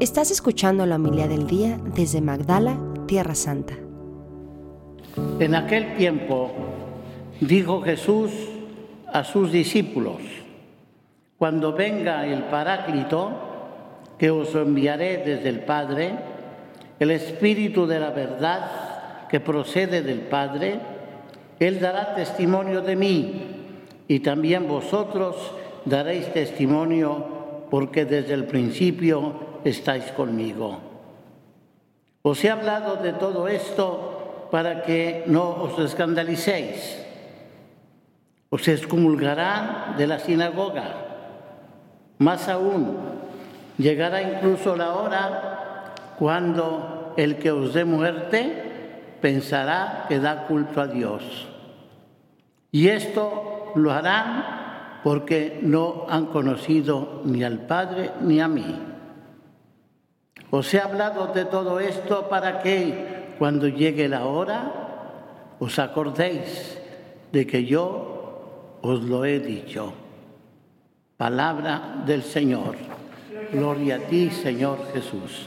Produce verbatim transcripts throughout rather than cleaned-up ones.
Estás escuchando la homilía del día desde Magdala, Tierra Santa. En aquel tiempo dijo Jesús a sus discípulos: cuando venga el Paráclito, que os enviaré desde el Padre, el Espíritu de la verdad que procede del Padre, Él dará testimonio de mí, y también vosotros daréis testimonio, porque desde el principio estáis conmigo. Os he hablado de todo esto para que no os escandalicéis. Os excomulgarán de la sinagoga. Más aún, llegará incluso la hora cuando el que os dé muerte pensará que da culto a Dios. Y esto lo harán porque no han conocido ni al Padre ni a mí. Os he hablado de todo esto para que, cuando llegue la hora, os acordéis de que yo os lo he dicho. Palabra del Señor. Gloria a ti, Señor Jesús.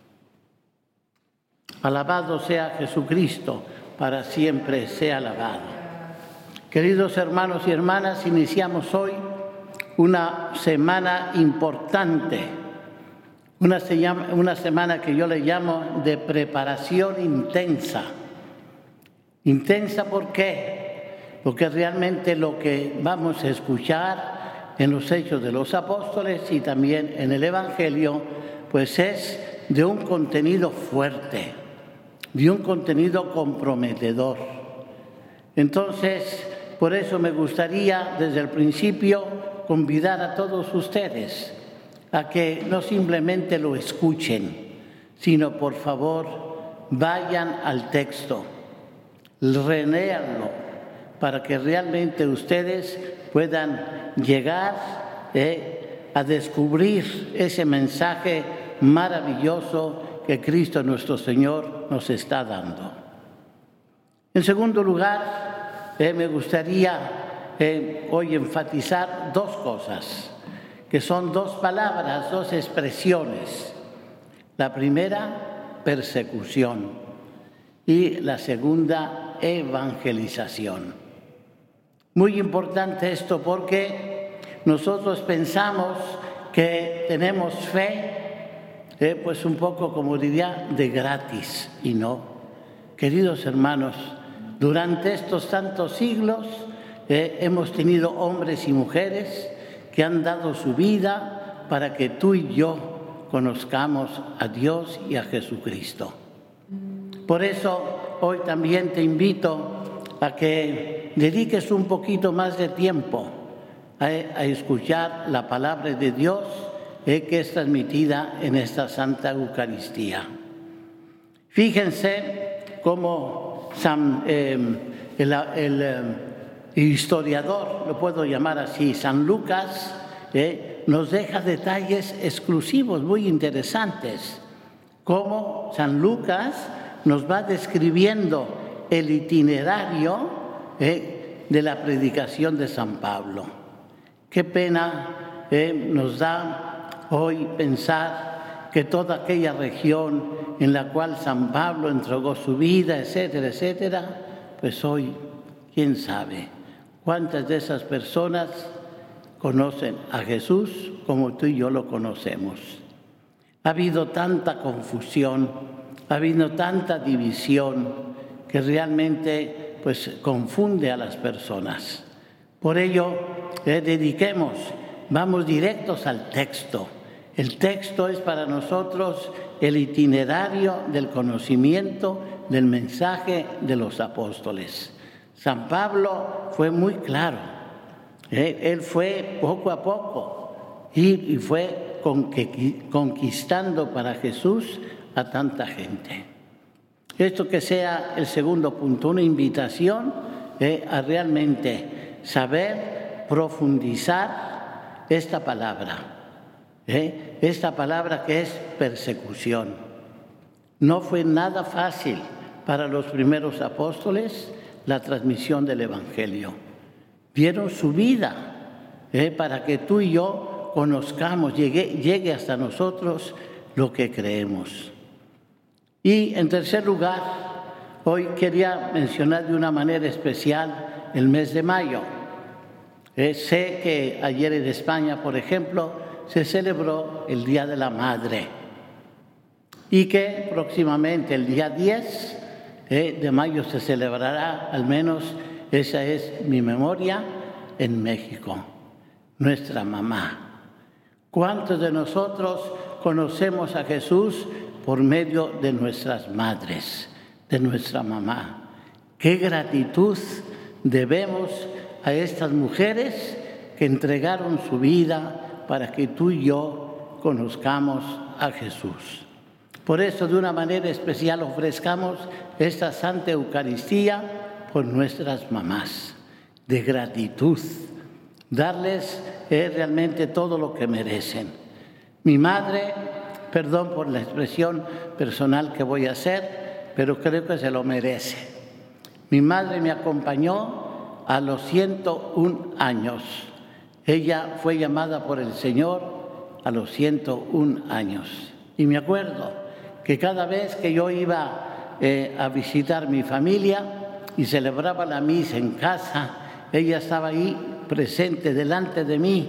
Alabado sea Jesucristo, para siempre sea alabado. Queridos hermanos y hermanas, iniciamos hoy una semana importante, una, se llama, una semana que yo le llamo de preparación intensa. Intensa, ¿por qué? Porque realmente lo que vamos a escuchar en los Hechos de los Apóstoles y también en el Evangelio, pues es de un contenido fuerte, de un contenido comprometedor. Entonces, por eso me gustaría desde el principio convidar a todos ustedes a que no simplemente lo escuchen, sino por favor vayan al texto, reléanlo, para que realmente ustedes puedan llegar eh, a descubrir ese mensaje maravilloso que Cristo nuestro Señor nos está dando. En segundo lugar, Eh, me gustaría eh, hoy enfatizar dos cosas, que son dos palabras, dos expresiones. La primera, persecución, y la segunda, evangelización. Muy importante esto porque nosotros pensamos que tenemos fe, eh, pues un poco, como diría, de gratis, y no. Queridos hermanos, durante estos tantos siglos eh, hemos tenido hombres y mujeres que han dado su vida para que tú y yo conozcamos a Dios y a Jesucristo. Por eso hoy también te invito a que dediques un poquito más de tiempo a, a escuchar la palabra de Dios eh, que es transmitida en esta Santa Eucaristía. Fíjense cómo San, eh, el, el eh, historiador, lo puedo llamar así, San Lucas, eh, nos deja detalles exclusivos muy interesantes, cómo San Lucas nos va describiendo el itinerario eh, de la predicación de San Pablo. Qué pena eh, nos da hoy pensar que toda aquella región en la cual San Pablo entregó su vida, etcétera, etcétera, pues hoy, quién sabe cuántas de esas personas conocen a Jesús como tú y yo lo conocemos. Ha habido tanta confusión, ha habido tanta división que realmente pues confunde a las personas. Por ello, eh, dediquemos, vamos directos al texto. El texto es para nosotros el itinerario del conocimiento del mensaje de los apóstoles. San Pablo fue muy claro. ¿eh? Él fue poco a poco y, y fue conquistando para Jesús a tanta gente. Esto que sea el segundo punto, una invitación eh, a realmente saber profundizar esta palabra. ¿Eh? Esta palabra que es persecución. No fue nada fácil para los primeros apóstoles la transmisión del Evangelio. Dieron su vida ¿eh? para que tú y yo conozcamos, llegue, llegue hasta nosotros lo que creemos. Y en tercer lugar, hoy quería mencionar de una manera especial el mes de mayo. Eh, sé que ayer en España, por ejemplo, se celebró el Día de la Madre y que próximamente, el día diez eh, de mayo, se celebrará, al menos esa es mi memoria, en México, nuestra mamá. ¿Cuántos de nosotros conocemos a Jesús por medio de nuestras madres, de nuestra mamá? ¡Qué gratitud debemos a estas mujeres que entregaron su vida para que tú y yo conozcamos a Jesús! Por eso, de una manera especial, ofrezcamos esta Santa Eucaristía por nuestras mamás, de gratitud, darles eh, realmente todo lo que merecen. Mi madre, perdón por la expresión personal que voy a hacer, pero creo que se lo merece. Mi madre me acompañó a los ciento un años. Ella fue llamada por el Señor a los ciento un años. Y me acuerdo que cada vez que yo iba eh, a visitar mi familia y celebraba la misa en casa, ella estaba ahí presente delante de mí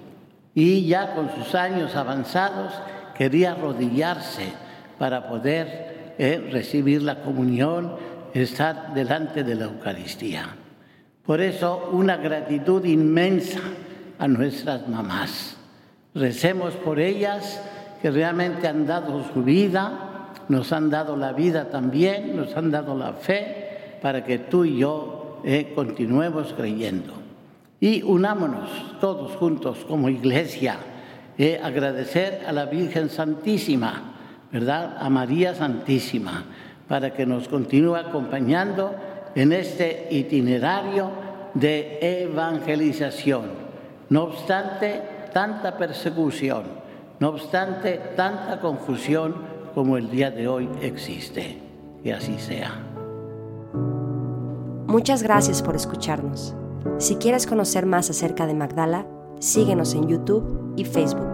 y ya con sus años avanzados quería arrodillarse para poder eh, recibir la comunión, estar delante de la Eucaristía. Por eso, una gratitud inmensa a nuestras mamás. Recemos por ellas, que realmente han dado su vida, nos han dado la vida también, nos han dado la fe, para que tú y yo eh, continuemos creyendo. Y unámonos todos juntos como iglesia, eh, agradecer a la Virgen Santísima, ¿verdad? A María Santísima, para que nos continúe acompañando en este itinerario de evangelización. No obstante tanta persecución, no obstante tanta confusión como el día de hoy existe. Que así sea. Muchas gracias por escucharnos. Si quieres conocer más acerca de Magdala, síguenos en YouTube y Facebook.